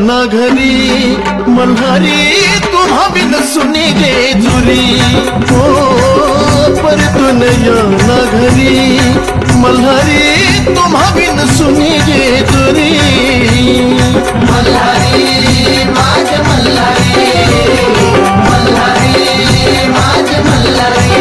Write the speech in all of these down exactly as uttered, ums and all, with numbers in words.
ना घरी मल्हारी तुम्हा बिन सुनी जेजुरी हो परतून या ना घरी मल्हारी तुम्हा बिन सुनी जेजुरी मल्हारी माझ मल्हारी मल्हारी माझ मल्हारी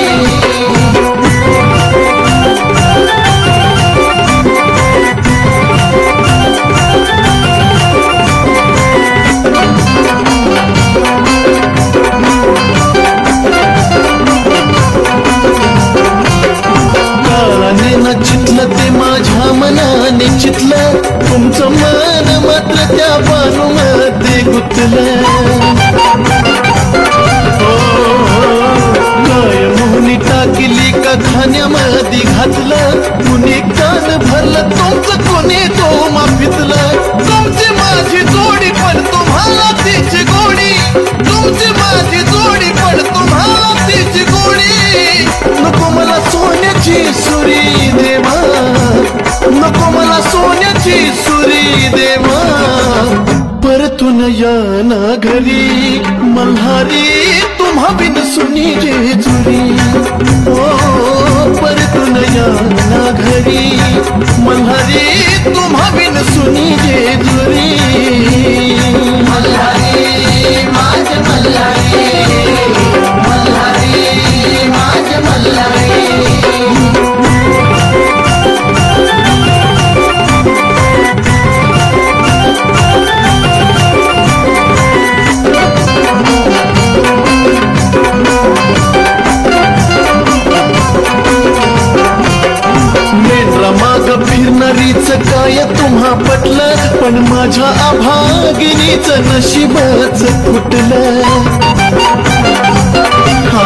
चितलं ते माझ्या मनाने चितलं तुमचं मन मात्र त्या बाणूमध्ये गुंतलं काय मोहनी टाकली का खाण्यामध्ये घातलं कुणी कान भरलं तुमचं कोणी तो माफितलं तुमची माझी जोडी पण तुम्हाला तिची गोडी तुमची माझी जोडी पण तुम्हाला तिची गोडी नको मला सोन्याची सुरी देवा नको मला सोन्याची सुरी देवा परतून या ना घरी मल्हारी तुम्हा बिन सुनी जेजुरी ओ परतून या ना घरी मल्हारी तुम्हा बिन सुनी जेजुरी मल्हारी माझ मल्हारी मल्हारी माझ मल्हारी फिरणारीच काय तुम्हा पटलं पण माझ्या अभागिनीच नशीबच फुटलं हा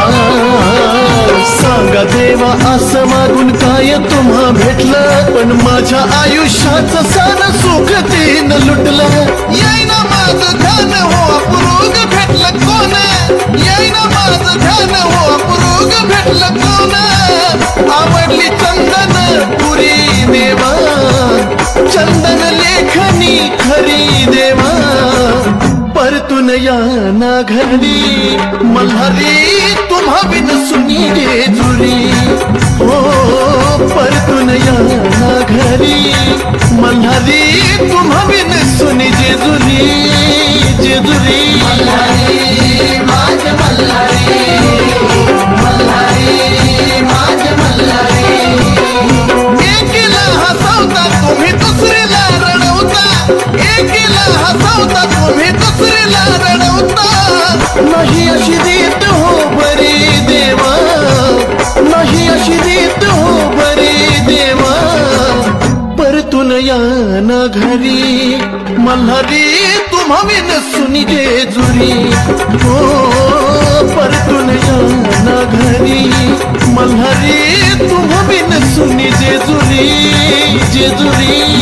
सांगा देवा असं मागून काय तुम्हा भेटलं पण माझ्या आयुष्याचं सारं सुख तीन लुटलं येईना माझं ध्यान हो अपुरोग भेटलं कोण येईना माझं ध्यान हो अपुरोग भेटलं कोण आवडली चंदन पुरी देवा चंदन लेखनी खरी देवा परतून या ना घरी मल्हारी तुम्हा बिन सुनी जेजुरी हो परतून या ना घरी मल्हारी तुम्हा बिन सुनी जेजुरी जेजुरी मल्हारी माझ मल्हारी मल्हारी माझ मल्हारी एकीला हसवता तुम्ही दुसरीला रडवता एकीला हसवता तुम्ही दुसरीला रडवता नाही अशी रीत हो बरी देवा नाही अशी रीत हो बरी देवा परतून या ना घरी मल्हारी तुम्हा बिन सुनी जेजुरी हो परतून या ना घरी मल्हारी तुम्हा बिन सुनी जेजुरी जेजुरी